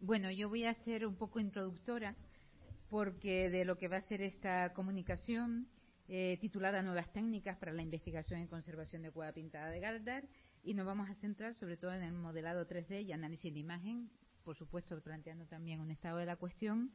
Bueno, yo voy a ser un poco introductora porque de lo que va a ser esta comunicación titulada Nuevas técnicas para la investigación y conservación de cueva pintada de Galdar, y nos vamos a centrar sobre todo en el modelado 3D y análisis de imagen, por supuesto planteando también un estado de la cuestión.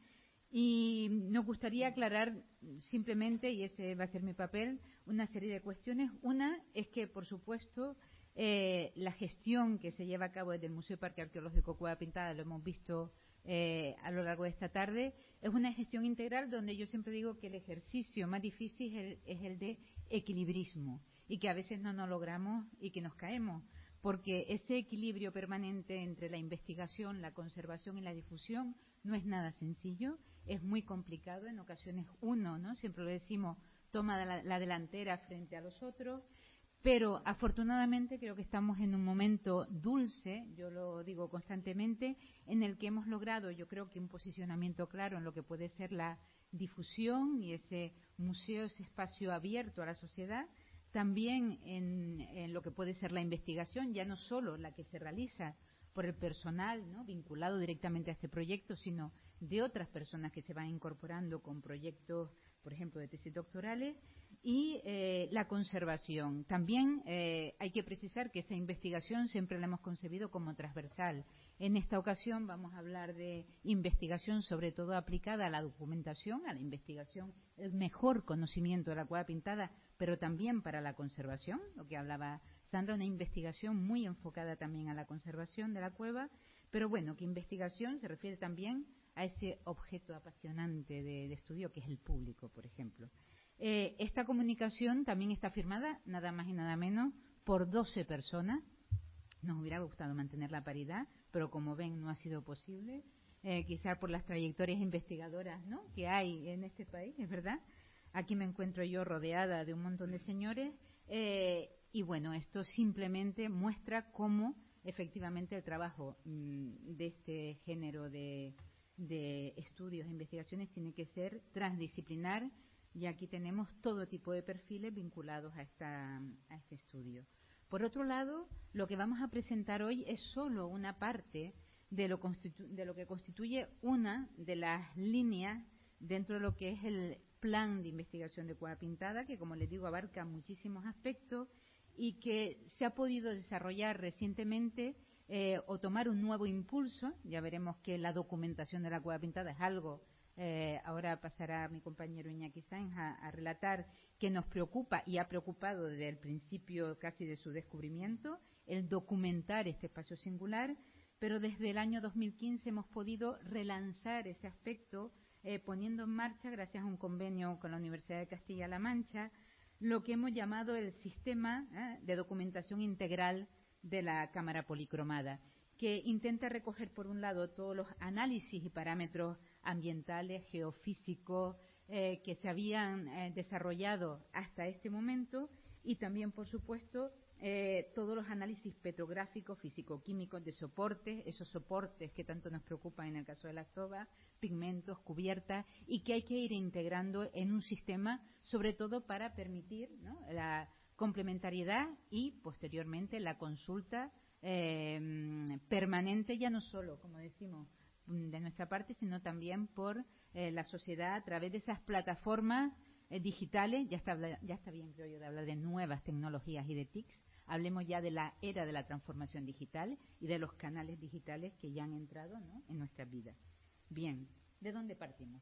Y nos gustaría aclarar simplemente, y ese va a ser mi papel, una serie de cuestiones. Una es que, por supuesto, la gestión que se lleva a cabo desde el Museo y Parque Arqueológico Cueva Pintada, lo hemos visto a lo largo de esta tarde, es una gestión integral donde yo siempre digo que el ejercicio más difícil es el de equilibrismo, y que a veces no nos logramos y que nos caemos, porque ese equilibrio permanente entre la investigación, la conservación y la difusión no es nada sencillo, es muy complicado. En ocasiones uno, ¿no?, siempre lo decimos, toma la delantera frente a los otros. Pero afortunadamente creo que estamos en un momento dulce, yo lo digo constantemente, en el que hemos logrado, yo creo que un posicionamiento claro en lo que puede ser la difusión y ese museo, ese espacio abierto a la sociedad, también en lo que puede ser la investigación, ya no solo la que se realiza por el personal, ¿no?, vinculado directamente a este proyecto, sino de otras personas que se van incorporando con proyectos, por ejemplo, de tesis doctorales, y la conservación. También hay que precisar que esa investigación siempre la hemos concebido como transversal. En esta ocasión vamos a hablar de investigación sobre todo aplicada a la documentación, a la investigación, el mejor conocimiento de la cueva pintada, pero también para la conservación, lo que hablaba Sandra, una investigación muy enfocada también a la conservación de la cueva, pero bueno, que investigación se refiere también a ese objeto apasionante de estudio que es el público, por ejemplo. Esta comunicación también está firmada, nada más y nada menos, por 12 personas. Nos hubiera gustado mantener la paridad, pero como ven no ha sido posible, quizás por las trayectorias investigadoras, ¿no?, que hay en este país, es verdad. Aquí me encuentro yo rodeada de un montón de señores, y bueno, esto simplemente muestra cómo efectivamente el trabajo de este género de estudios e investigaciones tiene que ser transdisciplinar, y aquí tenemos todo tipo de perfiles vinculados a este estudio. Por otro lado, lo que vamos a presentar hoy es solo una parte de lo que constituye una de las líneas dentro de lo que es el plan de investigación de cueva pintada, que, como les digo, abarca muchísimos aspectos y que se ha podido desarrollar recientemente o tomar un nuevo impulso. Ya veremos que la documentación de la cueva pintada es algo, ahora pasará mi compañero Iñaki Sainz a relatar, que nos preocupa y ha preocupado desde el principio casi de su descubrimiento, el documentar este espacio singular, pero desde el año 2015 hemos podido relanzar ese aspecto poniendo en marcha, gracias a un convenio con la Universidad de Castilla-La Mancha, lo que hemos llamado el sistema de documentación integral de la cámara policromada, que intenta recoger, por un lado, todos los análisis y parámetros ambientales, geofísicos, que se habían desarrollado hasta este momento, y también, por supuesto, todos los análisis petrográficos, físico-químicos de soportes, esos soportes que tanto nos preocupan en el caso de las tobas, pigmentos, cubiertas, y que hay que ir integrando en un sistema, sobre todo para permitir, ¿no?, la complementariedad y, posteriormente, la consulta permanente, ya no solo, como decimos, de nuestra parte, sino también por la sociedad a través de esas plataformas digitales. Ya está bien, creo yo, de hablar de nuevas tecnologías y de TICs. Hablemos ya de la era de la transformación digital y de los canales digitales que ya han entrado, ¿no?, en nuestras vidas. Bien, ¿de dónde partimos?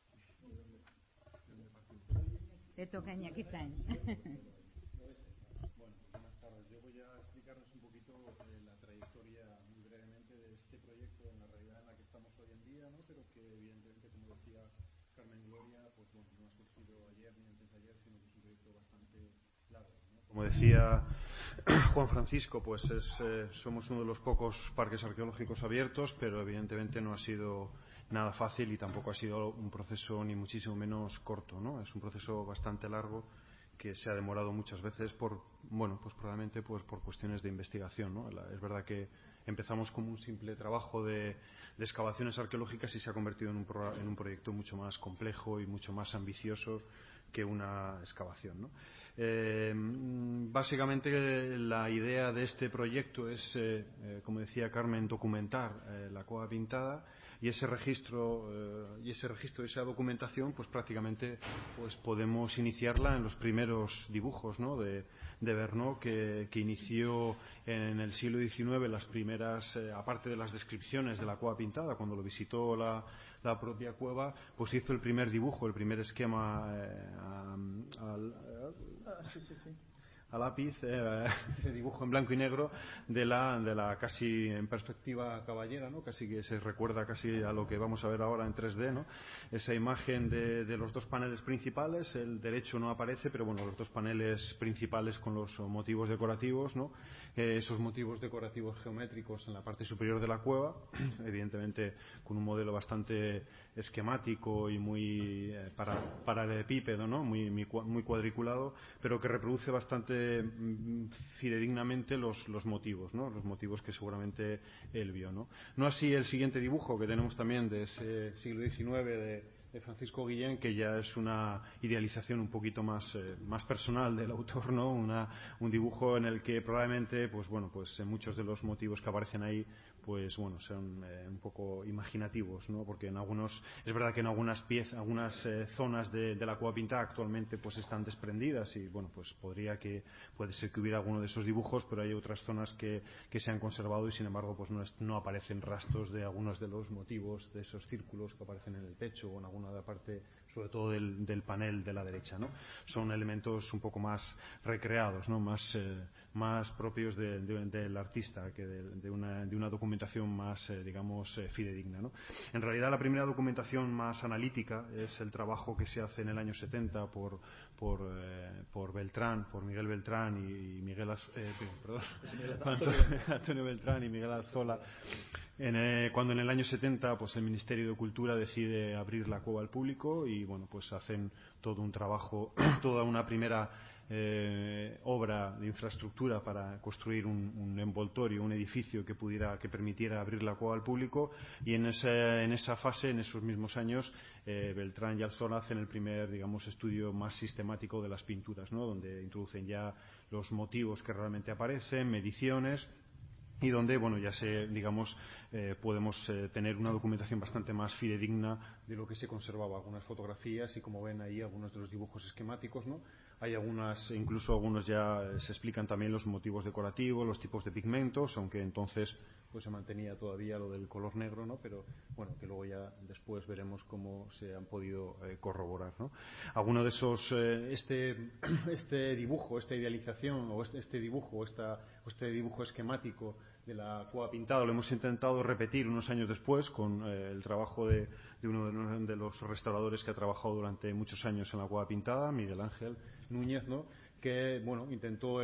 Le toca a Iñaki Sainz. Bueno, buenas tardes. Yo voy a explicarles un poquito la trayectoria muy brevemente de este proyecto en la realidad en la que estamos hoy en día, ¿no?, pero que evidentemente, como decía Carmen Gloria, pues bueno, no ha surgido ayer ni antes de ayer, sino que es un proyecto bastante largo, ¿no? Como decía Juan Francisco, pues somos uno de los pocos parques arqueológicos abiertos, pero evidentemente no ha sido nada fácil y tampoco ha sido un proceso ni muchísimo menos corto, ¿no? Es un proceso bastante largo que se ha demorado muchas veces pues probablemente pues por cuestiones de investigación, ¿no? Es verdad que empezamos como un simple trabajo de excavaciones arqueológicas y se ha convertido en un proyecto mucho más complejo y mucho más ambicioso que una excavación, ¿no? Básicamente la idea de este proyecto es, como decía Carmen, documentar la cueva pintada, y ese registro de esa documentación, pues prácticamente pues podemos iniciarla en los primeros dibujos, ¿no?, de Vergnaud, que inició en el siglo XIX las primeras, aparte de las descripciones de la cueva pintada, cuando lo visitó la propia cueva, pues hizo el primer dibujo, el primer esquema a lápiz, ese dibujo en blanco y negro de la casi en perspectiva caballera, ¿no?, casi que se recuerda casi a lo que vamos a ver ahora en 3D, ¿no?, esa imagen de los dos paneles principales. El derecho no aparece, pero bueno, los dos paneles principales con los motivos decorativos, ¿no?, esos motivos decorativos geométricos en la parte superior de la cueva, evidentemente con un modelo bastante esquemático y muy paralelepípedo, ¿no?, muy cuadriculado, pero que reproduce bastante fidedignamente los motivos, ¿no?, los motivos que seguramente él vio, ¿no? No así el siguiente dibujo que tenemos también de ese siglo XIX de Francisco Guillén, que ya es una idealización un poquito más personal del autor, ¿no?, un dibujo en el que probablemente pues muchos de los motivos que aparecen ahí pues bueno, son un poco imaginativos, ¿no?, porque es verdad que en algunas zonas de la cueva pintada actualmente pues están desprendidas, y bueno, pues puede ser que hubiera alguno de esos dibujos, pero hay otras zonas que se han conservado, y sin embargo pues no aparecen rastros de algunos de los motivos de esos círculos que aparecen en el techo o en alguna de la parte, sobre todo del panel de la derecha, ¿no? Son elementos un poco más recreados, ¿no?, más propios del artista que de una documentación más, digamos, fidedigna, ¿no? En realidad la primera documentación más analítica es el trabajo que se hace en el año 70 por Miguel Beltrán y Antonio Beltrán y Miguel Arzola, cuando en el año 70 pues el Ministerio de Cultura decide abrir la cueva al público, y bueno, pues hacen todo un trabajo, toda una primera obra de infraestructura para construir un envoltorio, un edificio que permitiera abrir la cueva al público, y en esa fase, en esos mismos años, Beltrán y Arzola hacen el primer, digamos, estudio más sistemático de las pinturas, ¿no?, donde introducen ya los motivos que realmente aparecen, mediciones, y donde bueno, ya podemos tener una documentación bastante más fidedigna de lo que se conservaba, algunas fotografías y, como ven ahí, algunos de los dibujos esquemáticos, ¿no? Hay incluso algunos ya se explican también los motivos decorativos, los tipos de pigmentos, aunque entonces pues se mantenía todavía lo del color negro, ¿no?, pero bueno, que luego ya después veremos cómo se han podido corroborar, ¿no? Alguno de esos, este dibujo, esta idealización, o este dibujo esquemático de la cueva pintada lo hemos intentado repetir unos años después con el trabajo de uno de los restauradores que ha trabajado durante muchos años en la cueva pintada, Miguel Ángel Núñez, ¿no?, que bueno, intentó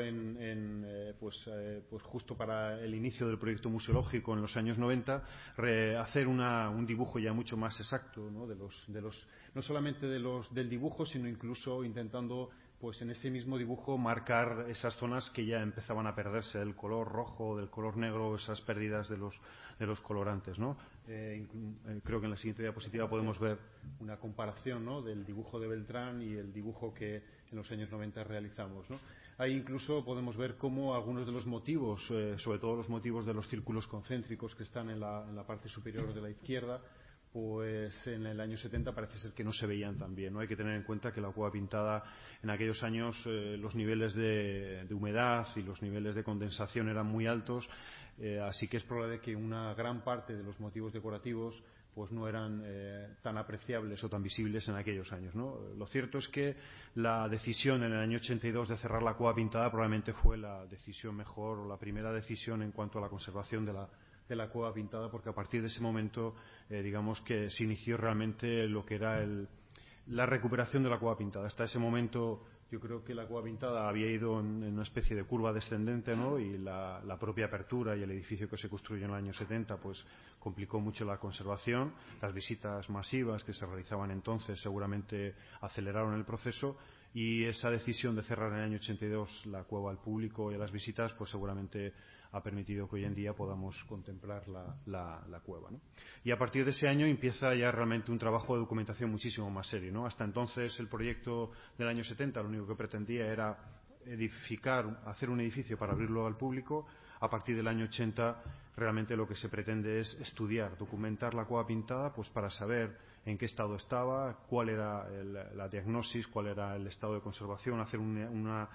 pues justo para el inicio del proyecto museológico en los años 90 hacer un dibujo ya mucho más exacto, ¿no?, no solamente del dibujo, sino incluso intentando pues en ese mismo dibujo marcar esas zonas que ya empezaban a perderse, del color rojo, del color negro, esas pérdidas de los colorantes, ¿no? Creo que en la siguiente diapositiva podemos ver una comparación, ¿no?, del dibujo de Beltrán y el dibujo que en los años 90 realizamos, ¿no? Ahí incluso podemos ver cómo algunos de los motivos, sobre todo los motivos de los círculos concéntricos que están en la parte superior de la izquierda, pues en el año 70 parece ser que no se veían tan bien, ¿no? Hay que tener en cuenta que la cueva pintada en aquellos años, los niveles de humedad y los niveles de condensación eran muy altos, así que es probable que una gran parte de los motivos decorativos pues no eran tan apreciables o tan visibles en aquellos años, ¿no? Lo cierto es que la decisión en el año 82 de cerrar la cueva pintada probablemente fue la decisión mejor, o la primera decisión en cuanto a la conservación de la cueva pintada, porque a partir de ese momento digamos que se inició realmente lo que era la recuperación de la cueva pintada. Hasta ese momento yo creo que la cueva pintada había ido en una especie de curva descendente, ¿no?, y la propia apertura y el edificio que se construyó en el año 70 pues complicó mucho la conservación. Las visitas masivas que se realizaban entonces seguramente aceleraron el proceso, y esa decisión de cerrar en el año 82 la cueva al público y a las visitas pues seguramente ha permitido que hoy en día podamos contemplar la cueva, ¿no? Y a partir de ese año empieza ya realmente un trabajo de documentación muchísimo más serio, ¿no? Hasta entonces el proyecto del año 70 lo único que pretendía era edificar, hacer un edificio para abrirlo al público. A partir del año 80 realmente lo que se pretende es estudiar, documentar la cueva pintada, pues para saber en qué estado estaba, cuál era la diagnosis, cuál era el estado de conservación, hacer un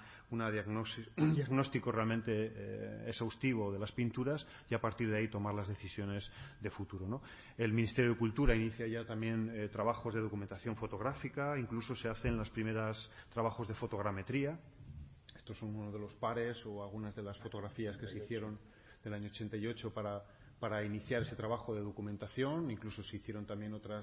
diagnóstico realmente exhaustivo de las pinturas y a partir de ahí tomar las decisiones de futuro, ¿no? El Ministerio de Cultura inicia ya también trabajos de documentación fotográfica, incluso se hacen los primeros trabajos de fotogrametría. Estos son uno de los pares o algunas de las fotografías que se hicieron del año 88 para iniciar ese trabajo de documentación. Incluso se hicieron también otras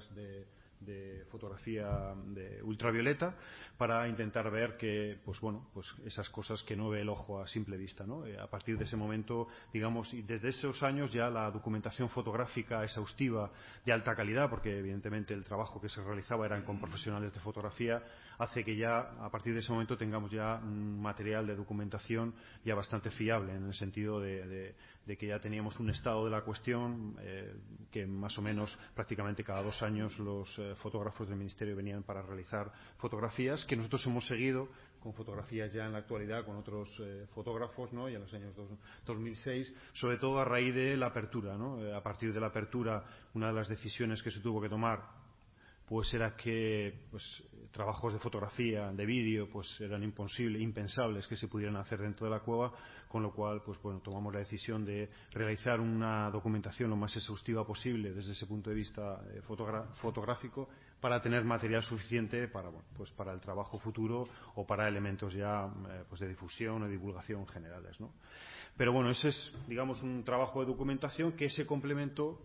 de fotografía de ultravioleta para intentar ver que, pues bueno, pues esas cosas que no ve el ojo a simple vista, ¿no? A partir de ese momento, digamos, y desde esos años ya la documentación fotográfica exhaustiva de alta calidad, porque evidentemente el trabajo que se realizaba eran con profesionales de fotografía, hace que ya a partir de ese momento tengamos ya un material de documentación ya bastante fiable, en el sentido de que ya teníamos un estado de la cuestión que más o menos prácticamente cada 2 años los fotógrafos del Ministerio venían para realizar fotografías que nosotros hemos seguido con fotografías ya en la actualidad con otros fotógrafos, ¿no? Ya en los años 2006, sobre todo a raíz de la apertura, ¿no? A partir de la apertura, una de las decisiones que se tuvo que tomar pues era que pues trabajos de fotografía, de vídeo, pues eran impensables que se pudieran hacer dentro de la cueva, con lo cual pues bueno, tomamos la decisión de realizar una documentación lo más exhaustiva posible desde ese punto de vista fotográfico para tener material suficiente para bueno, pues para el trabajo futuro o para elementos ya pues de difusión o divulgación generales, ¿no? Pero bueno, ese es, digamos, un trabajo de documentación que se complementó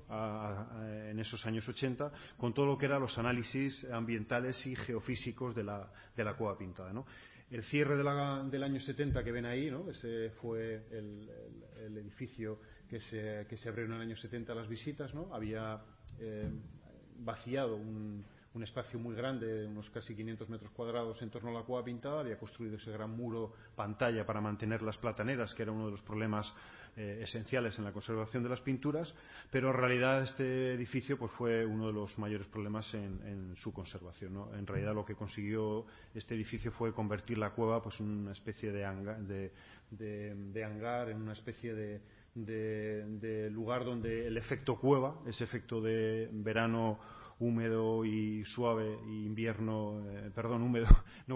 en esos años 80 con todo lo que eran los análisis ambientales y geofísicos de la cueva pintada, ¿no? El cierre del año 70 que ven ahí, ¿no? Ese fue el edificio que se abrió en el año 70 a las visitas, ¿no? Había vaciado un espacio muy grande, de unos casi 500 metros cuadrados en torno a la cueva pintada, había construido ese gran muro pantalla para mantener las plataneras, que era uno de los problemas esenciales en la conservación de las pinturas, pero en realidad este edificio pues fue uno de los mayores problemas en su conservación, ¿no? En realidad lo que consiguió este edificio fue convertir la cueva pues en una especie de hangar, en una especie de lugar donde el efecto cueva, ese efecto de verano húmedo y suave, y invierno, húmedo,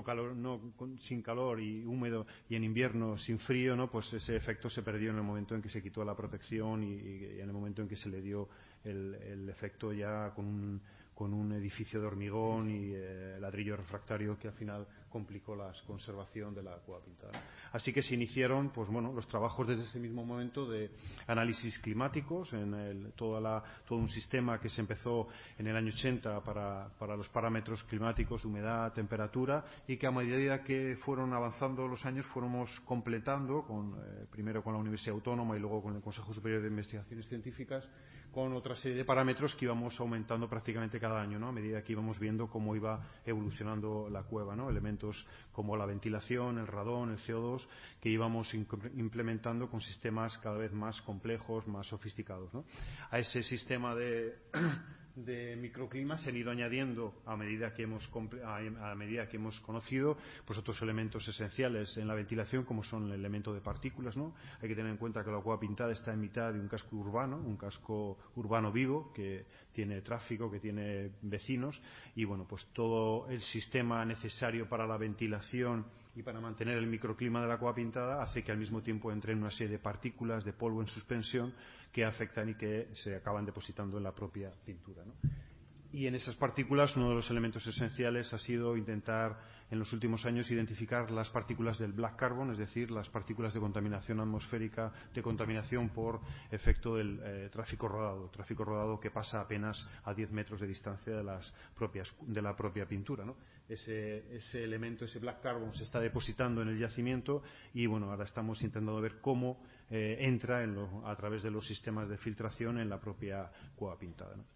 sin calor y húmedo, y en invierno sin frío, ¿no? Pues ese efecto se perdió en el momento en que se quitó la protección y en el momento en que se le dio el efecto ya con un edificio de hormigón y ladrillo refractario que al final complicó la conservación de la cueva pintada. Así que se iniciaron pues bueno, los trabajos desde ese mismo momento de análisis climáticos, todo un sistema que se empezó en el año 80 para los parámetros climáticos, humedad, temperatura, y que a medida que fueron avanzando los años fuéramos completando, primero con la Universidad Autónoma y luego con el Consejo Superior de Investigaciones Científicas, con otra serie de parámetros que íbamos aumentando prácticamente cada año, ¿no? A medida que íbamos viendo cómo iba evolucionando la cueva, ¿no? Elementos como la ventilación, el radón, el CO2, que íbamos implementando con sistemas cada vez más complejos, más sofisticados, ¿no? A ese sistema de microclima se han ido añadiendo a medida que hemos conocido pues otros elementos esenciales en la ventilación, como son el elemento de partículas, ¿no? Hay que tener en cuenta que la cueva pintada está en mitad de un casco urbano vivo que tiene tráfico, que tiene vecinos, y bueno, pues todo el sistema necesario para la ventilación y para mantener el microclima de la cueva pintada hace que al mismo tiempo entren una serie de partículas de polvo en suspensión que afectan y que se acaban depositando en la propia pintura, ¿no? Y en esas partículas uno de los elementos esenciales ha sido intentar en los últimos años identificar las partículas del black carbon, es decir, las partículas de contaminación atmosférica, de contaminación por efecto del tráfico rodado que pasa apenas a 10 metros de distancia de la propia pintura, ¿no? Ese elemento, ese black carbon, se está depositando en el yacimiento y bueno, ahora estamos intentando ver cómo entra a través de los sistemas de filtración en la propia cueva pintada, ¿no?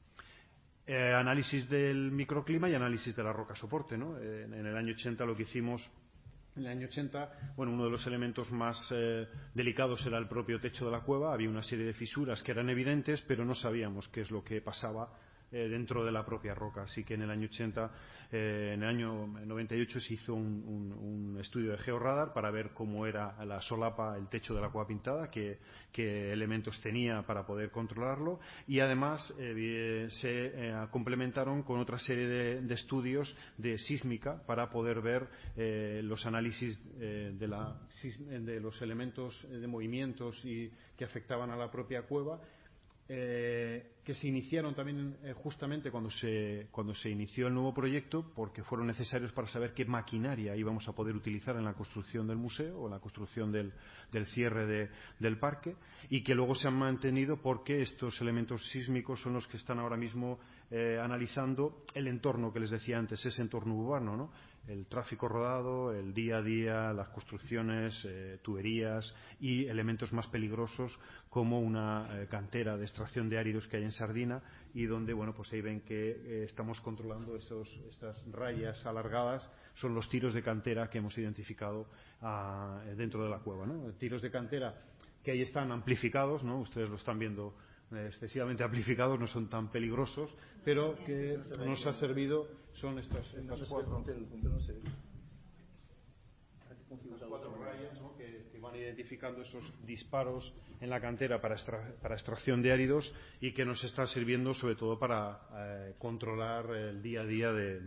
Análisis del microclima y análisis de la roca soporte, ¿no? En el año 80 lo que hicimos En el año 80, bueno, uno de los elementos más delicados era el propio techo de la cueva. Había una serie de fisuras que eran evidentes, pero no sabíamos qué es lo que pasaba dentro de la propia roca. Así que en el año 80, en el año 98 se hizo un estudio de georradar para ver cómo era la solapa, el techo de la cueva pintada, qué elementos tenía para poder controlarlo, y además se complementaron con otra serie de estudios de sísmica para poder ver los análisis de los elementos de movimientos y que afectaban a la propia cueva, que se iniciaron también justamente cuando se inició el nuevo proyecto, porque fueron necesarios para saber qué maquinaria íbamos a poder utilizar en la construcción del museo o en la construcción del cierre del parque, y que luego se han mantenido porque estos elementos sísmicos son los que están ahora mismo analizando el entorno que les decía antes, ese entorno urbano, ¿no? El tráfico rodado, el día a día, las construcciones, tuberías y elementos más peligrosos como una cantera de extracción de áridos que hay en Sardina, y donde, bueno, pues ahí ven que estamos controlando estas rayas alargadas, son los tiros de cantera que hemos identificado dentro de la cueva, ¿no? Tiros de cantera que ahí están amplificados, ¿no? Ustedes lo están viendo excesivamente amplificados, no son tan peligrosos, pero que nos ha servido, son estas cuatro rayas, ¿no? que van identificando esos disparos en la cantera para extracción de áridos, y que nos están sirviendo sobre todo para controlar el día a día de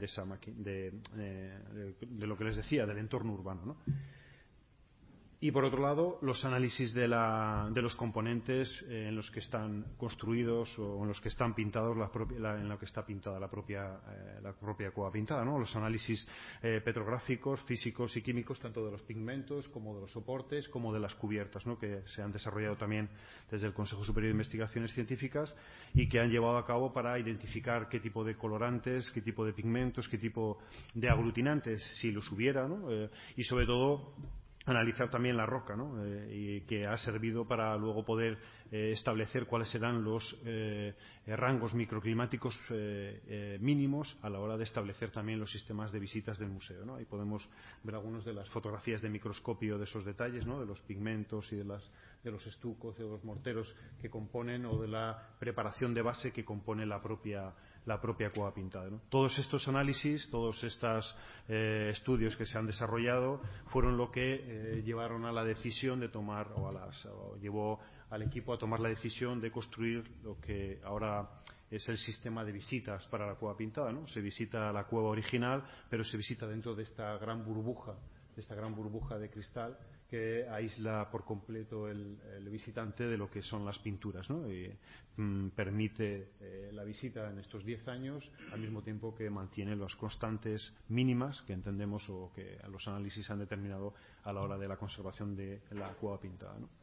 lo que les decía, del entorno urbano, ¿no? Y por otro lado, los análisis de los componentes en los que están construidos o en los que están pintados en lo que está pintada la propia cueva pintada, ¿no? Los análisis petrográficos, físicos y químicos, tanto de los pigmentos como de los soportes, como de las cubiertas, ¿no? Que se han desarrollado también desde el Consejo Superior de Investigaciones Científicas y que han llevado a cabo para identificar qué tipo de colorantes, qué tipo de pigmentos, qué tipo de aglutinantes, si los hubiera, ¿no? Y sobre todo analizar también la roca, ¿no? Y que ha servido para luego poder establecer cuáles serán los rangos microclimáticos mínimos a la hora de establecer también los sistemas de visitas del museo, ¿no? Ahí podemos ver algunas de las fotografías de microscopio de esos detalles, ¿no? De los pigmentos y de los estucos, de los morteros que componen, o de la preparación de base que compone la propia cueva pintada, ¿no? Todos estos análisis, todos estos estudios que se han desarrollado fueron lo que llevaron a la decisión de tomar, o llevó al equipo a tomar la decisión de construir lo que ahora es el sistema de visitas para la cueva pintada, ¿no? Se visita la cueva original, pero se visita dentro de esta gran burbuja de cristal que aísla por completo el visitante de lo que son las pinturas, ¿no? Y permite la visita en estos 10 años, al mismo tiempo que mantiene las constantes mínimas que entendemos o que los análisis han determinado a la hora de la conservación de la cueva pintada, ¿no?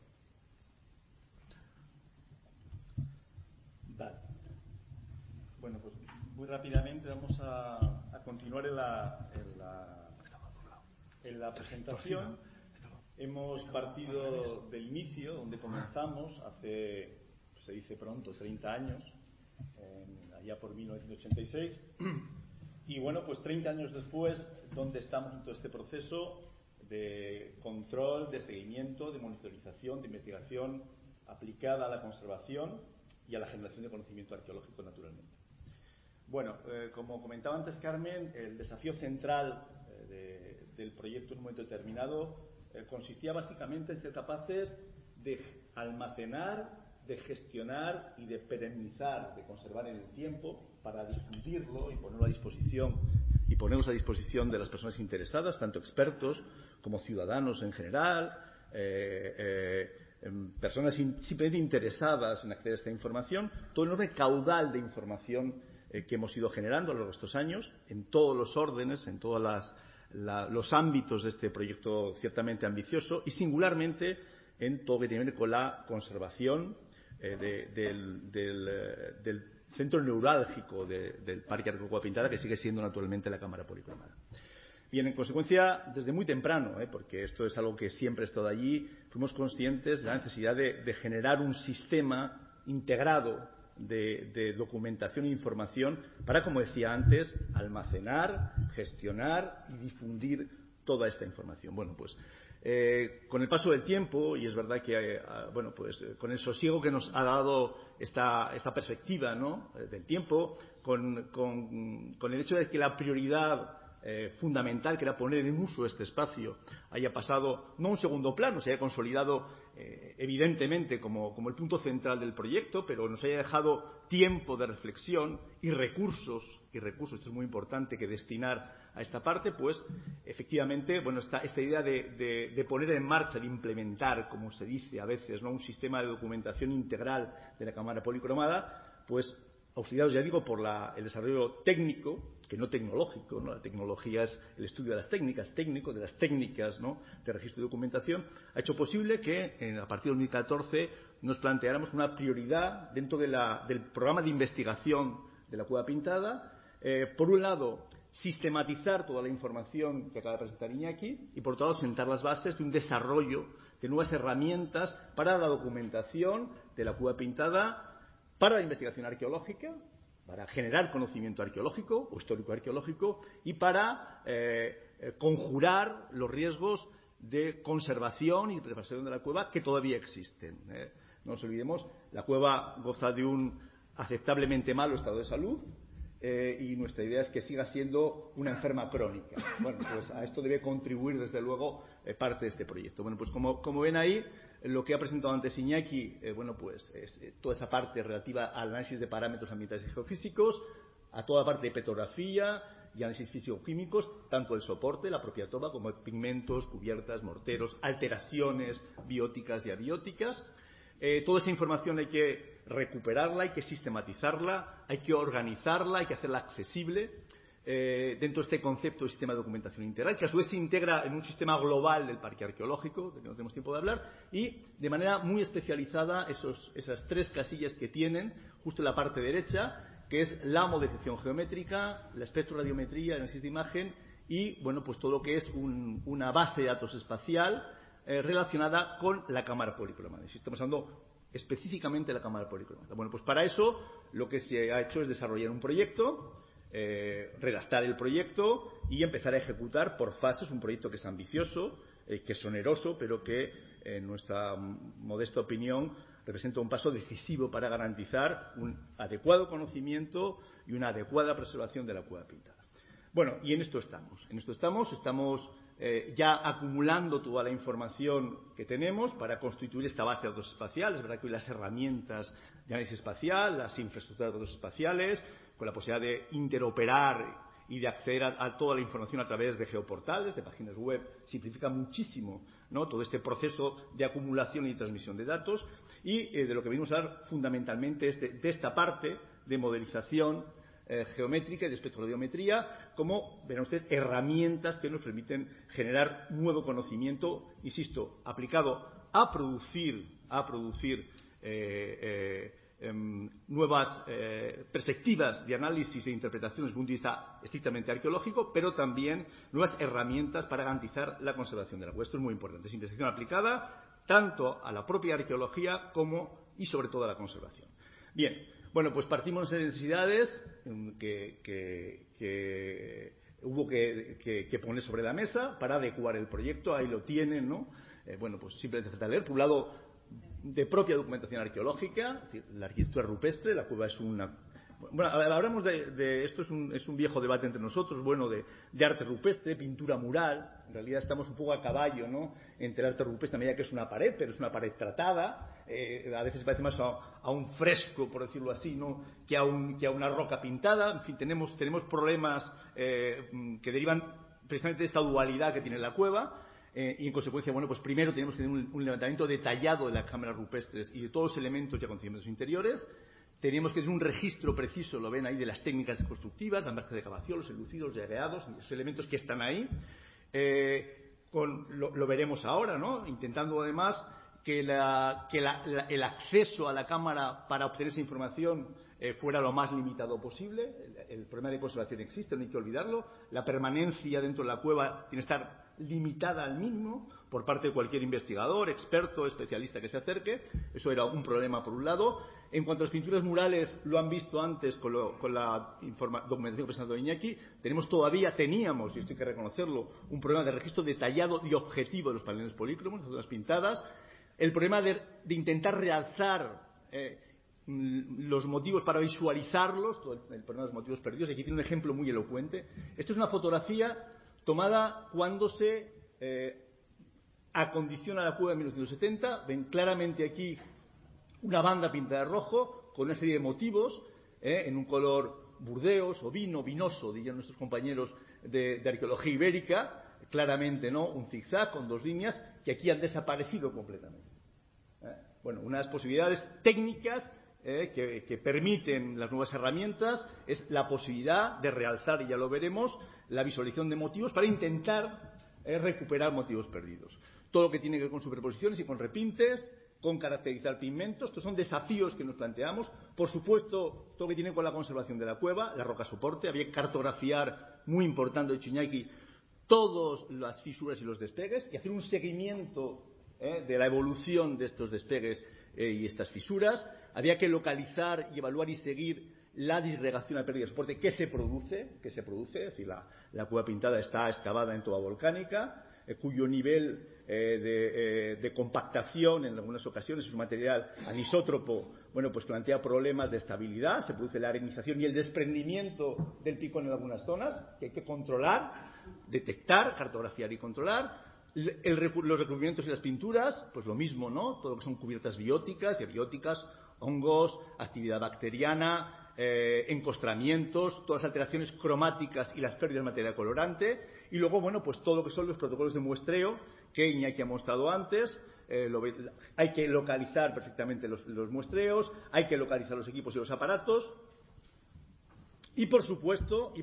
Vale. Bueno, pues muy rápidamente vamos a continuar en la presentación. Hemos partido del inicio, donde comenzamos hace, se dice pronto, 30 años, allá por 1986. Y bueno, pues 30 años después, donde estamos en todo este proceso de control, de seguimiento, de monitorización, de investigación aplicada a la conservación y a la generación de conocimiento arqueológico, naturalmente. Bueno, como comentaba antes Carmen, el desafío central del proyecto en un momento determinado consistía básicamente en ser capaces de almacenar, de gestionar y de perennizar, de conservar en el tiempo, para difundirlo y ponerlo a disposición de las personas interesadas, tanto expertos como ciudadanos en general, personas simplemente interesadas en acceder a esta información, todo el enorme caudal de información que hemos ido generando a lo largo de estos años, en todos los órdenes, en todos los ámbitos de este proyecto ciertamente ambicioso, y singularmente en todo lo que tiene que ver con la conservación del centro neurálgico del Parque Arqueológico Cueva Pintada, que sigue siendo naturalmente la Cámara Policromada. Bien, en consecuencia, desde muy temprano, porque esto es algo que siempre ha estado allí, fuimos conscientes de la necesidad de generar un sistema integrado de documentación e información para, como decía antes, almacenar, gestionar y difundir toda esta información. Bueno, pues con el paso del tiempo, y es verdad que bueno, pues con el sosiego que nos ha dado esta perspectiva, ¿no?, del tiempo, con el hecho de que la prioridad fundamental, que era poner en uso este espacio, haya pasado no a un segundo plano, se haya consolidado evidentemente como el punto central del proyecto, pero nos haya dejado tiempo de reflexión y recursos, esto es muy importante, que destinar a esta parte, pues efectivamente, bueno, esta idea de poner en marcha, de implementar, como se dice a veces, ¿no?, un sistema de documentación integral de la cámara policromada, pues auxiliados, ya digo, por el desarrollo técnico, que no tecnológico, ¿no? La tecnología es el estudio de las técnicas, técnico, de las técnicas, ¿no?, de registro y documentación, ha hecho posible que a partir de 2014 nos planteáramos una prioridad dentro del programa de investigación de la Cueva Pintada. Por un lado, sistematizar toda la información que acaba de presentar Iñaki y, por otro lado, sentar las bases de un desarrollo de nuevas herramientas para la documentación de la Cueva Pintada, para la investigación arqueológica, para generar conocimiento arqueológico o histórico arqueológico y para conjurar los riesgos de conservación y preservación de la cueva que todavía existen. No nos olvidemos, la cueva goza de un aceptablemente malo estado de salud y nuestra idea es que siga siendo una enferma crónica. Bueno, pues a esto debe contribuir desde luego parte de este proyecto. Bueno, pues como ven ahí, lo que ha presentado antes Iñaki, bueno, pues es toda esa parte relativa al análisis de parámetros ambientales y geofísicos, a toda parte de petrografía y análisis físico-químicos, tanto el soporte, la propia toba, como pigmentos, cubiertas, morteros, alteraciones bióticas y abióticas. Toda esa información hay que recuperarla, hay que sistematizarla, hay que organizarla, hay que hacerla accesible dentro de este concepto de sistema de documentación integral, que a su vez se integra en un sistema global del parque arqueológico, de que no tenemos tiempo de hablar, y de manera muy especializada esas tres casillas que tienen justo en la parte derecha, que es la modelización geométrica, la espectroradiometría, el análisis de imagen y, bueno, pues todo lo que es una base de datos espacial relacionada con la cámara policromada. Si estamos hablando específicamente de la cámara policromada. Bueno, pues para eso lo que se ha hecho es desarrollar un proyecto, redactar el proyecto y empezar a ejecutar por fases un proyecto que es ambicioso, que es oneroso, pero que en nuestra modesta opinión representa un paso decisivo para garantizar un adecuado conocimiento y una adecuada preservación de la cueva pintada. Bueno, y en esto estamos ya acumulando toda la información que tenemos para constituir esta base de datos espaciales. Es verdad que hoy las herramientas de análisis espacial, las infraestructuras de datos espaciales, con la posibilidad de interoperar y de acceder a toda la información a través de geoportales, de páginas web, simplifica muchísimo, ¿no?, todo este proceso de acumulación y transmisión de datos. Y de lo que venimos a hablar fundamentalmente es de esta parte de modelización geométrica y de espectroradiometría, como verán ustedes, herramientas que nos permiten generar nuevo conocimiento, insisto, aplicado a producir nuevas perspectivas de análisis e interpretación desde un punto de vista estrictamente arqueológico, pero también nuevas herramientas para garantizar la conservación de la cueva. Esto es muy importante, es investigación aplicada tanto a la propia arqueología como y sobre todo a la conservación. Bien, bueno, pues partimos de necesidades que hubo que poner sobre la mesa para adecuar el proyecto. Ahí lo tienen, ¿no? Bueno, pues simplemente falta leer. Por un lado, de propia documentación arqueológica, es decir, la arquitectura rupestre, la cueva es una... Bueno, hablamos de esto, es un viejo debate entre nosotros, bueno, de arte rupestre, pintura mural. En realidad estamos un poco a caballo, ¿no?, entre el arte rupestre, a medida que es una pared, pero es una pared tratada. A veces se parece más a un fresco, por decirlo así, ¿no?, que a una roca pintada. En fin, tenemos problemas que derivan precisamente de esta dualidad que tiene la cueva. Y en consecuencia, bueno, pues primero tenemos que tener un levantamiento detallado de las cámaras rupestres y de todos los elementos y acontecimientos interiores. Teníamos que tener un registro preciso, lo ven ahí, de las técnicas constructivas, las marcas de excavación, los enlucidos, los llareados, esos elementos que están ahí. Lo veremos ahora, ¿no?, intentando además que el acceso a la cámara para obtener esa información fuera lo más limitado posible. El problema de conservación existe, no hay que olvidarlo. La permanencia dentro de la cueva tiene que estar limitada al mínimo por parte de cualquier investigador, experto, especialista que se acerque. Eso era un problema por un lado. En cuanto a las pinturas murales, lo han visto antes con la documentación presentado de Iñaki, teníamos, y esto hay que reconocerlo, un problema de registro detallado y objetivo de los paneles polícromos, las zonas pintadas. El problema de intentar realzar los motivos para visualizarlos, todo el problema de los motivos perdidos. Aquí tiene un ejemplo muy elocuente. Esto es una fotografía tomada cuando se acondiciona la cueva en 1970. Ven claramente aquí una banda pintada de rojo con una serie de motivos en un color burdeos o vinoso, dirían nuestros compañeros de arqueología ibérica, claramente, ¿no?, un zigzag con dos líneas que aquí han desaparecido completamente. Bueno, unas posibilidades técnicas que permiten las nuevas herramientas es la posibilidad de realzar, y ya lo veremos, la visualización de motivos para intentar recuperar motivos perdidos. Todo lo que tiene que ver con superposiciones y con repintes, con caracterizar pigmentos. Estos son desafíos que nos planteamos. Por supuesto, todo lo que tiene con la conservación de la cueva, la roca soporte. Había que cartografiar, muy importante, de Iñaki, todas las fisuras y los despegues y hacer un seguimiento de la evolución de estos despegues y estas fisuras. Había que localizar y evaluar y seguir la disgregación a pérdida de soporte que se produce, es decir, la cueva pintada está excavada en toba volcánica, cuyo nivel de compactación en algunas ocasiones es un material anisótropo, bueno, pues plantea problemas de estabilidad, se produce la arenización y el desprendimiento del picón en algunas zonas, que hay que controlar, detectar, cartografiar y controlar. Los recubrimientos y las pinturas, pues lo mismo, ¿no? Todo lo que son cubiertas bióticas y abióticas, hongos, actividad bacteriana, encostramientos, todas las alteraciones cromáticas y las pérdidas de materia colorante. Y luego, bueno, pues todo lo que son los protocolos de muestreo que Iñaki ha mostrado antes. Hay que localizar perfectamente los muestreos, hay que localizar los equipos y los aparatos. Y por supuesto,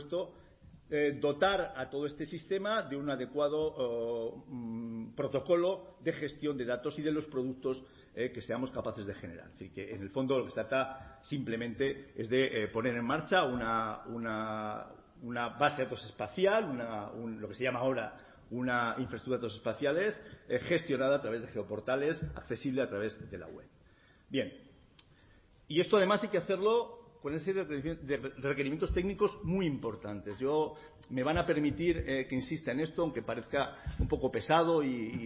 dotar a todo este sistema de un adecuado protocolo de gestión de datos y de los productos que seamos capaces de generar. Así que, en el fondo, lo que se trata simplemente es de poner en marcha una base de datos espacial, lo que se llama ahora una infraestructura de datos espaciales gestionada a través de geoportales, accesible a través de la web. Bien, y esto además hay que hacerlo con una serie de requerimientos técnicos muy importantes. Me van a permitir que insista en esto, aunque parezca un poco pesado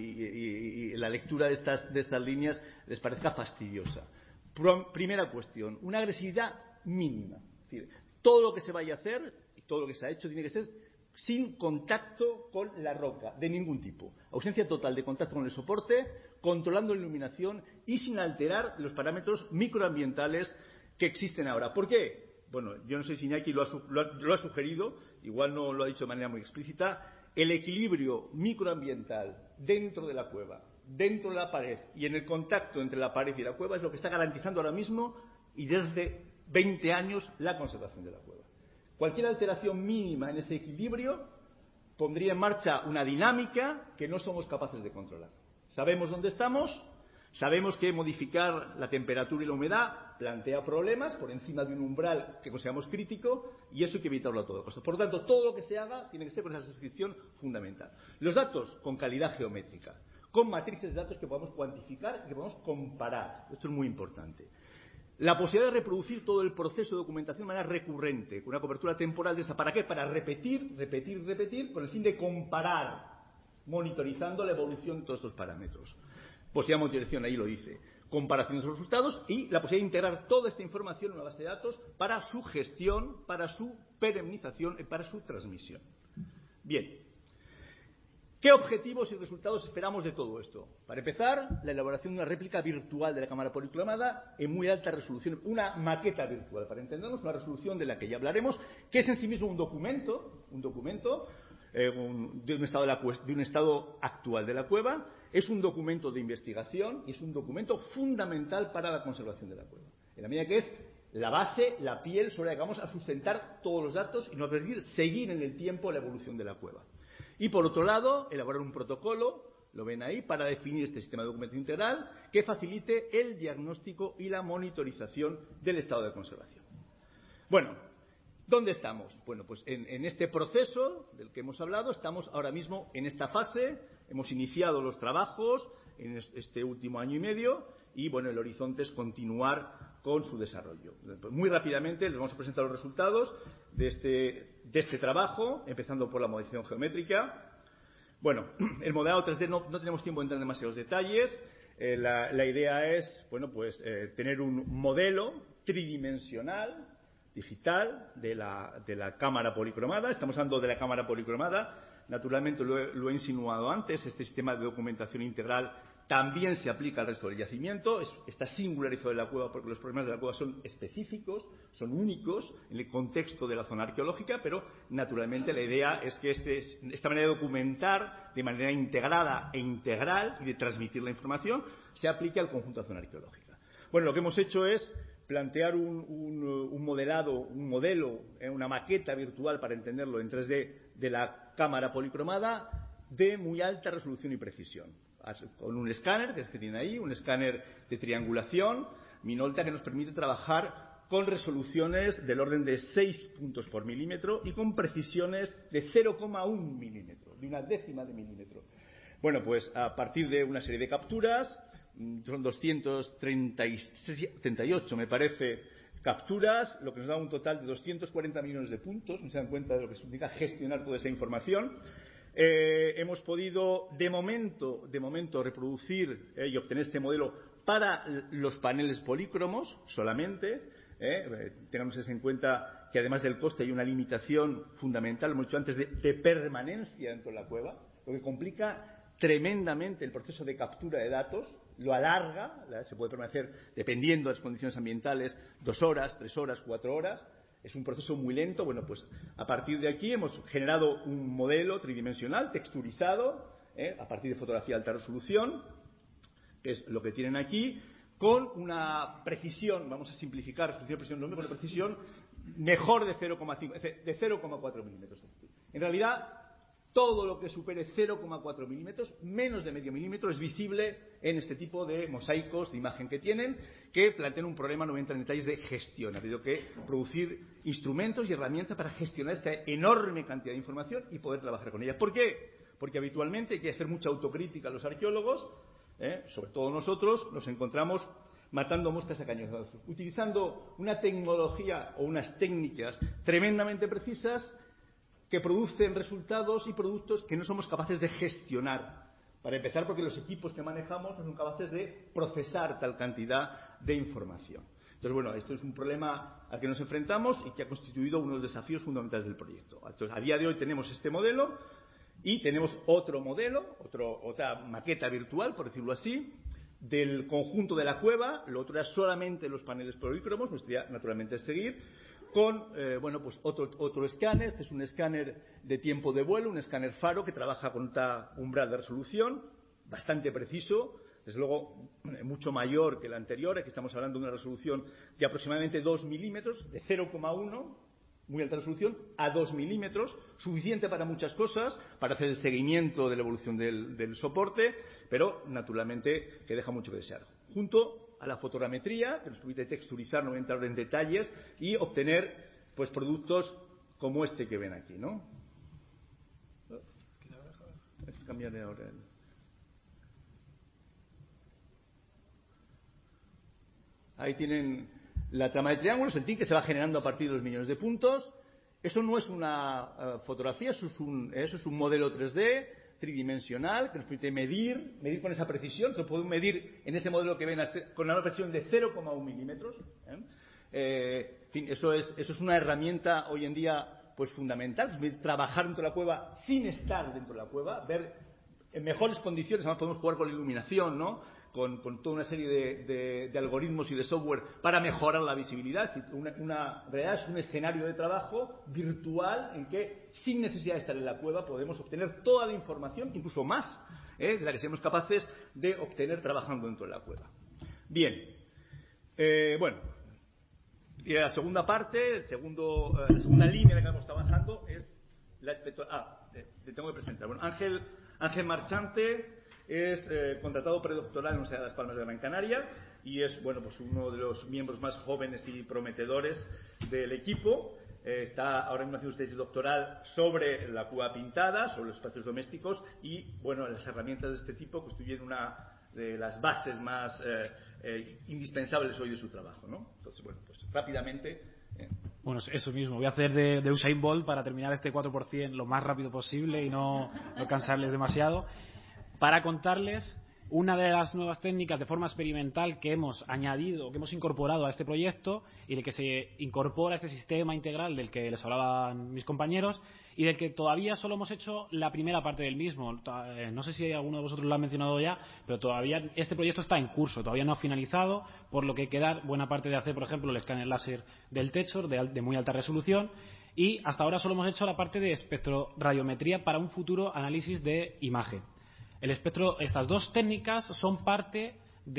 y la lectura de estas líneas les parezca fastidiosa. Primera cuestión, una agresividad mínima. Es decir, todo lo que se vaya a hacer y todo lo que se ha hecho tiene que ser sin contacto con la roca, de ningún tipo. Ausencia total de contacto con el soporte, controlando la iluminación y sin alterar los parámetros microambientales que existen ahora. ¿Por qué? Bueno, yo no sé si Iñaki lo ha sugerido, igual no lo ha dicho de manera muy explícita. El equilibrio microambiental dentro de la cueva, dentro de la pared y en el contacto entre la pared y la cueva es lo que está garantizando ahora mismo y desde 20 años la conservación de la cueva. Cualquier alteración mínima en ese equilibrio pondría en marcha una dinámica que no somos capaces de controlar. Sabemos dónde estamos. Sabemos que modificar la temperatura y la humedad plantea problemas por encima de un umbral que consideramos crítico y eso hay que evitarlo a todo costo. Por lo tanto, todo lo que se haga tiene que ser con esa descripción fundamental. Los datos con calidad geométrica, con matrices de datos que podamos cuantificar y que podamos comparar. Esto es muy importante. La posibilidad de reproducir todo el proceso de documentación de manera recurrente, con una cobertura temporal de esa. ¿Para qué? Para repetir, con el fin de comparar, monitorizando la evolución de todos estos parámetros. Posibilidad de monitorización, ahí lo dice. Comparación de los resultados y la posibilidad de integrar toda esta información en una base de datos para su gestión, para su perenización y para su transmisión. Bien. ¿Qué objetivos y resultados esperamos de todo esto? Para empezar, la elaboración de una réplica virtual de la cámara policromada en muy alta resolución, una maqueta virtual, para entendernos, una resolución de la que ya hablaremos, que es en sí mismo un documento de un estado actual de la cueva, es un documento de investigación y es un documento fundamental para la conservación de la cueva. En la medida que es la base, la piel sobre la que vamos a sustentar todos los datos y no permitir seguir en el tiempo la evolución de la cueva. Y por otro lado, elaborar un protocolo, lo ven ahí, para definir este sistema de documentación integral que facilite el diagnóstico y la monitorización del estado de conservación. Bueno, ¿Dónde estamos? Bueno, pues en este proceso del que hemos hablado, estamos ahora mismo en esta fase, hemos iniciado los trabajos en este último año y medio y, bueno, el horizonte es continuar con su desarrollo. Muy rápidamente les vamos a presentar los resultados de este trabajo, empezando por la modelización geométrica. Bueno, el modelado 3D no tenemos tiempo de entrar en demasiados detalles. La idea es, bueno, pues tener un modelo tridimensional digital de la cámara policromada. Estamos hablando de la cámara policromada. Naturalmente, lo he insinuado antes, este sistema de documentación integral también se aplica al resto del yacimiento. Está singularizado de la cueva porque los problemas de la cueva son específicos, son únicos en el contexto de la zona arqueológica, pero naturalmente la idea es que esta manera de documentar de manera integrada e integral y de transmitir la información se aplique al conjunto de la zona arqueológica. Bueno, lo que hemos hecho es plantear un modelo, una maqueta virtual, para entenderlo en 3D, de la cámara policromada de muy alta resolución y precisión, con un escáner, que es el que tiene ahí, un escáner de triangulación, Minolta, que nos permite trabajar con resoluciones del orden de 6 puntos por milímetro y con precisiones de 0,1 milímetro, de una décima de milímetro. Bueno, pues a partir de una serie de capturas, son 238, me parece, capturas, lo que nos da un total de 240 millones de puntos. No se dan cuenta de lo que significa gestionar toda esa información. Hemos podido, de momento, reproducir y obtener este modelo para los paneles polícromos solamente. Tengamos en cuenta que, además del coste, hay una limitación fundamental, hemos dicho antes, de permanencia dentro de la cueva, lo que complica tremendamente el proceso de captura de datos, lo alarga, se puede permanecer, dependiendo de las condiciones ambientales, 2 horas, 3 horas, 4 horas. Es un proceso muy lento. Bueno, pues a partir de aquí hemos generado un modelo tridimensional, texturizado, a partir de fotografía de alta resolución, que es lo que tienen aquí, con una precisión, vamos a simplificar, con una precisión mejor de 0,4 milímetros. En realidad, todo lo que supere 0,4 milímetros, menos de medio milímetro, es visible en este tipo de mosaicos de imagen que tienen, que plantean un problema, no voy a entrar en detalles, de gestión. Ha habido que producir instrumentos y herramientas para gestionar esta enorme cantidad de información y poder trabajar con ella. ¿Por qué? Porque habitualmente hay que hacer mucha autocrítica a los arqueólogos, sobre todo nosotros, nos encontramos matando moscas a cañonazos, utilizando una tecnología o unas técnicas tremendamente precisas que producen resultados y productos que no somos capaces de gestionar. Para empezar, porque los equipos que manejamos no son capaces de procesar tal cantidad de información. Entonces, bueno, esto es un problema al que nos enfrentamos y que ha constituido uno de los desafíos fundamentales del proyecto. Entonces, a día de hoy tenemos este modelo y tenemos otro modelo, otra maqueta virtual, por decirlo así, del conjunto de la cueva. Lo otro era solamente los paneles polícromos, pues ya naturalmente es seguir, con pues otro escáner. Este es un escáner de tiempo de vuelo, un escáner faro que trabaja con un umbral de resolución bastante preciso, desde luego mucho mayor que el anterior. Aquí estamos hablando de una resolución de aproximadamente 2 milímetros, de 0,1, muy alta resolución, a 2 milímetros, suficiente para muchas cosas, para hacer el seguimiento de la evolución del soporte, pero naturalmente que deja mucho que desear. Junto a la fotogrametría, que nos permite texturizar, no voy a entrar en detalles, y obtener pues productos como este que ven aquí, ¿no? Cambiaré ahora Ahí tienen la trama de triángulos, el TIC que se va generando a partir de 2 millones de puntos. Eso no es una fotografía, eso es un modelo 3D tridimensional que nos permite medir con esa precisión. Se puede medir en ese modelo que ven con una precisión de 0,1 milímetros. En fin, eso es una herramienta hoy en día pues fundamental, trabajar dentro de la cueva sin estar dentro de la cueva, ver en mejores condiciones. Además podemos jugar con la iluminación, ¿no? Con toda una serie de algoritmos y de software para mejorar la visibilidad. Una realidad es un escenario de trabajo virtual en que, sin necesidad de estar en la cueva, podemos obtener toda la información, incluso más, de la que seamos capaces de obtener trabajando dentro de la cueva. Bien. Bueno. Y la segunda parte, la segunda línea en la que estamos trabajando es la le tengo que presentar. Bueno, Ángel Marchante es contratado predoctoral en la Universidad de Las Palmas de Gran Canaria y es pues uno de los miembros más jóvenes y prometedores del equipo. está ahora mismo haciendo tesis doctoral sobre la cueva pintada, sobre los espacios domésticos y, bueno, las herramientas de este tipo constituyen una de las bases más indispensables hoy de su trabajo, ¿no? Entonces, bueno, pues rápidamente... Bueno, eso mismo. Voy a hacer de Usain Bolt para terminar este 4% lo más rápido posible y no cansarles demasiado. Para contarles una de las nuevas técnicas de forma experimental que hemos añadido, que hemos incorporado a este proyecto y del que se incorpora este sistema integral del que les hablaban mis compañeros y del que todavía solo hemos hecho la primera parte del mismo. No sé si alguno de vosotros lo ha mencionado ya, pero todavía este proyecto está en curso, todavía no ha finalizado, por lo que queda buena parte de hacer, por ejemplo, el escáner láser del techo de muy alta resolución, y hasta ahora solo hemos hecho la parte de espectroradiometría para un futuro análisis de imagen. Estas dos técnicas son parte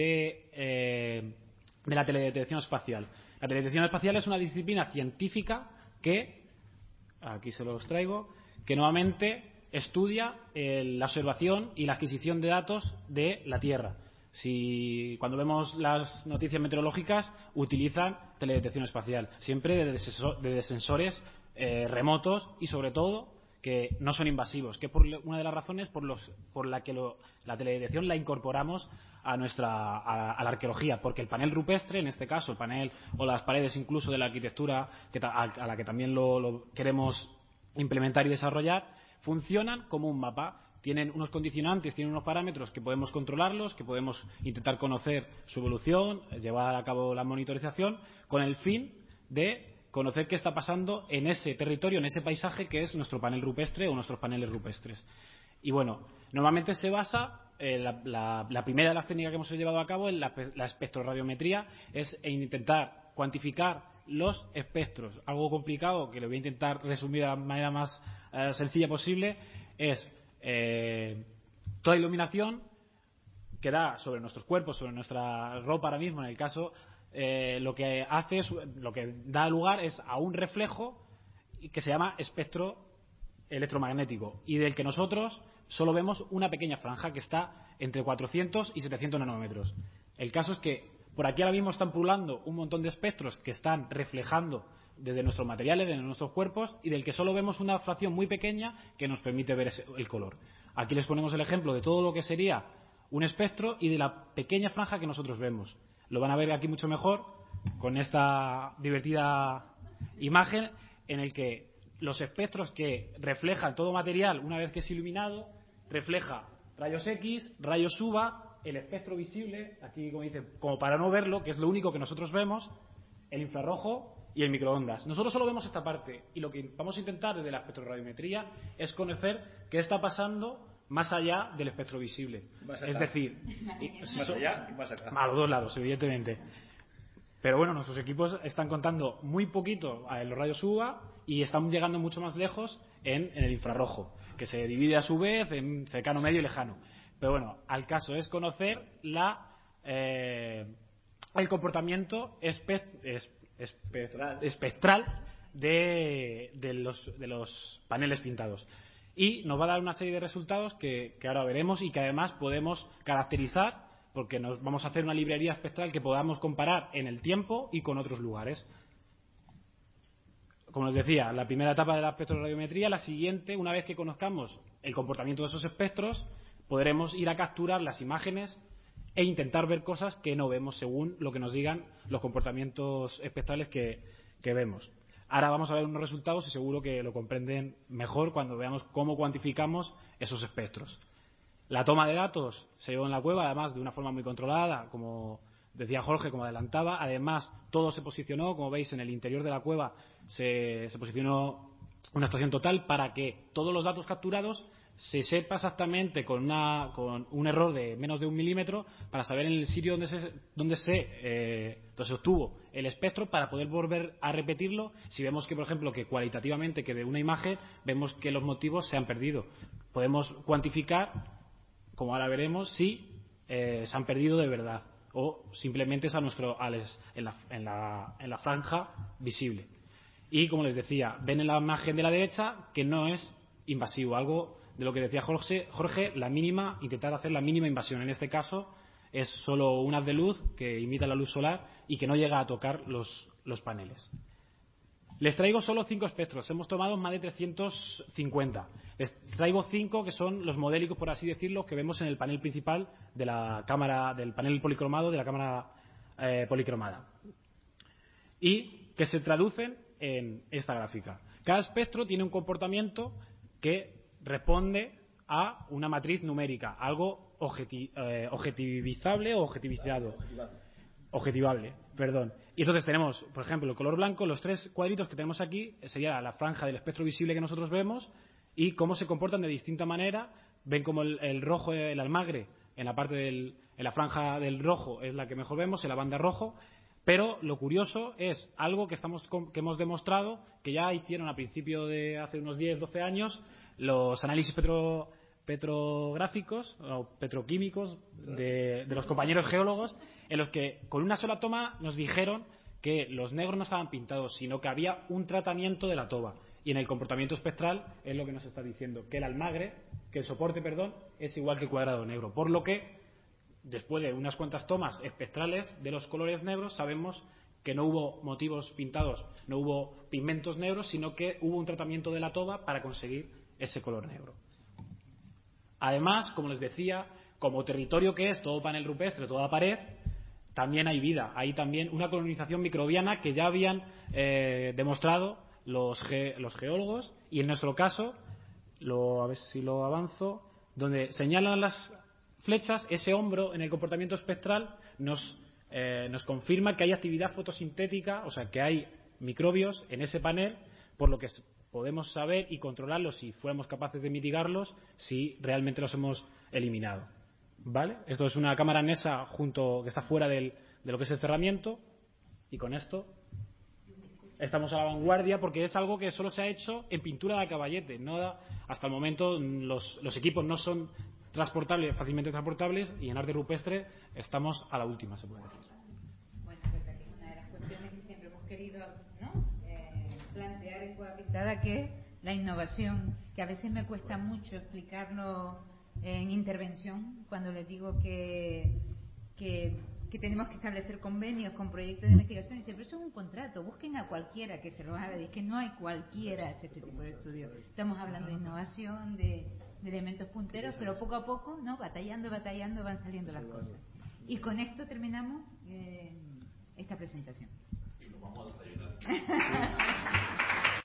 de la teledetección espacial. La teledetección espacial es una disciplina científica que, aquí se los traigo, que nuevamente estudia la observación y la adquisición de datos de la Tierra. Cuando vemos las noticias meteorológicas, utilizan teledetección espacial, siempre de sensores remotos y, sobre todo, que no son invasivos, que es una de las razones por la que la teledetección la incorporamos a la arqueología, porque el panel rupestre, en este caso el panel o las paredes incluso de la arquitectura a la que también lo queremos implementar y desarrollar, funcionan como un mapa. Tienen unos condicionantes, tienen unos parámetros que podemos controlarlos, que podemos intentar conocer su evolución, llevar a cabo la monitorización, con el fin de conocer qué está pasando en ese territorio, en ese paisaje que es nuestro panel rupestre o nuestros paneles rupestres. Y bueno, normalmente se basa, la primera de las técnicas que hemos llevado a cabo en la espectroradiometría es en intentar cuantificar los espectros. Algo complicado, que lo voy a intentar resumir de la manera más sencilla posible, es toda iluminación que da sobre nuestros cuerpos, sobre nuestra ropa ahora mismo, en el caso, lo que da lugar es a un reflejo que se llama espectro electromagnético y del que nosotros solo vemos una pequeña franja que está entre 400 y 700 nanómetros. El caso es que por aquí ahora mismo están pululando un montón de espectros que están reflejando desde nuestros materiales, desde nuestros cuerpos, y del que solo vemos una fracción muy pequeña que nos permite ver el color. Aquí les ponemos el ejemplo de todo lo que sería un espectro y de la pequeña franja que nosotros vemos. Lo van a ver aquí mucho mejor con esta divertida imagen en el que los espectros que reflejan todo material una vez que es iluminado, refleja rayos X, rayos UVA, el espectro visible, aquí como dice, como para no verlo, que es lo único que nosotros vemos, el infrarrojo y el microondas. Nosotros solo vemos esta parte y lo que vamos a intentar desde la espectroradiometría es conocer qué está pasando más allá del espectro visible. Es decir, más allá y más acá. A los dos lados, evidentemente. Pero bueno, nuestros equipos están contando muy poquito en los rayos UVA y están llegando mucho más lejos en el infrarrojo, que se divide a su vez en cercano, medio y lejano. Pero bueno, al caso es conocer el comportamiento espectral de los paneles pintados. Y nos va a dar una serie de resultados que ahora veremos y que además podemos caracterizar, porque nos vamos a hacer una librería espectral que podamos comparar en el tiempo y con otros lugares. Como les decía, la primera etapa de la espectroradiometría, la siguiente, una vez que conozcamos el comportamiento de esos espectros, podremos ir a capturar las imágenes e intentar ver cosas que no vemos según lo que nos digan los comportamientos espectrales que vemos. Ahora vamos a ver unos resultados y seguro que lo comprenden mejor cuando veamos cómo cuantificamos esos espectros. La toma de datos se llevó en la cueva, además de una forma muy controlada, como decía Jorge, como adelantaba. Además, todo se posicionó, como veis, en el interior de la cueva se posicionó una estación total para que todos los datos capturados se sepa exactamente con un error de menos de 1 milímetro para saber en el sitio donde se obtuvo el espectro, para poder volver a repetirlo si vemos que, por ejemplo, que cualitativamente que de una imagen vemos que los motivos se han perdido. Podemos cuantificar, como ahora veremos, si se han perdido de verdad o simplemente es en la franja visible. Y como les decía, ven en la imagen de la derecha que no es invasivo, algo de lo que decía Jorge, intentar hacer la mínima invasión. En este caso es solo un haz de luz que imita la luz solar y que no llega a tocar los paneles. Les traigo solo 5 espectros. Hemos tomado más de 350. Les traigo 5 que son los modélicos, por así decirlo, que vemos en el panel principal de la cámara, del panel policromado de la cámara policromada. Y que se traducen en esta gráfica. Cada espectro tiene un comportamiento que responde a una matriz numérica, algo objetivizable o objetivable, perdón. Y entonces tenemos, por ejemplo, el color blanco, los 3 cuadritos que tenemos aquí, sería la franja del espectro visible que nosotros vemos y cómo se comportan de distinta manera. Ven como el rojo, el almagre, en la franja del rojo es la que mejor vemos, en la banda rojo. Pero lo curioso es algo que hemos demostrado, que ya hicieron a principio de hace unos 10-12 años los análisis petrográficos o petroquímicos de los compañeros geólogos, en los que con una sola toma nos dijeron que los negros no estaban pintados, sino que había un tratamiento de la toba. Y en el comportamiento espectral es lo que nos está diciendo, que el soporte, es igual que el cuadrado negro. Por lo que después de unas cuantas tomas espectrales de los colores negros, sabemos que no hubo motivos pintados, no hubo pigmentos negros, sino que hubo un tratamiento de la toba para conseguir ese color negro. Además, como les decía, como territorio que es todo panel rupestre, toda pared, también hay vida. Hay también una colonización microbiana que ya habían demostrado los geólogos, y en nuestro caso, a ver si lo avanzo, donde señalan las flechas, ese hombro en el comportamiento espectral nos confirma que hay actividad fotosintética, o sea, que hay microbios en ese panel, por lo que podemos saber y controlarlos, si fuéramos capaces de mitigarlos, si realmente los hemos eliminado. ¿Vale? Esto es una cámara NESA que está fuera de lo que es el cerramiento, y con esto estamos a la vanguardia, porque es algo que solo se ha hecho en pintura de caballete. Hasta el momento los equipos no son fácilmente transportables, y en arte rupestre estamos a la última, se puede decir. Bueno, es verdad que es una de las cuestiones que siempre hemos querido, ¿no?, plantear en Cueva Pintada, que es la innovación, que a veces me cuesta mucho explicarlo en intervención, cuando les digo que tenemos que establecer convenios con proyectos de investigación, y siempre eso es un contrato, busquen a cualquiera que se lo haga. Es que no hay cualquiera hace este tipo de estudios. Estamos hablando de innovación, de elementos punteros, pero poco a poco, ¿no?, batallando van saliendo las cosas. Y con esto terminamos esta presentación. Y nos vamos a desayunar.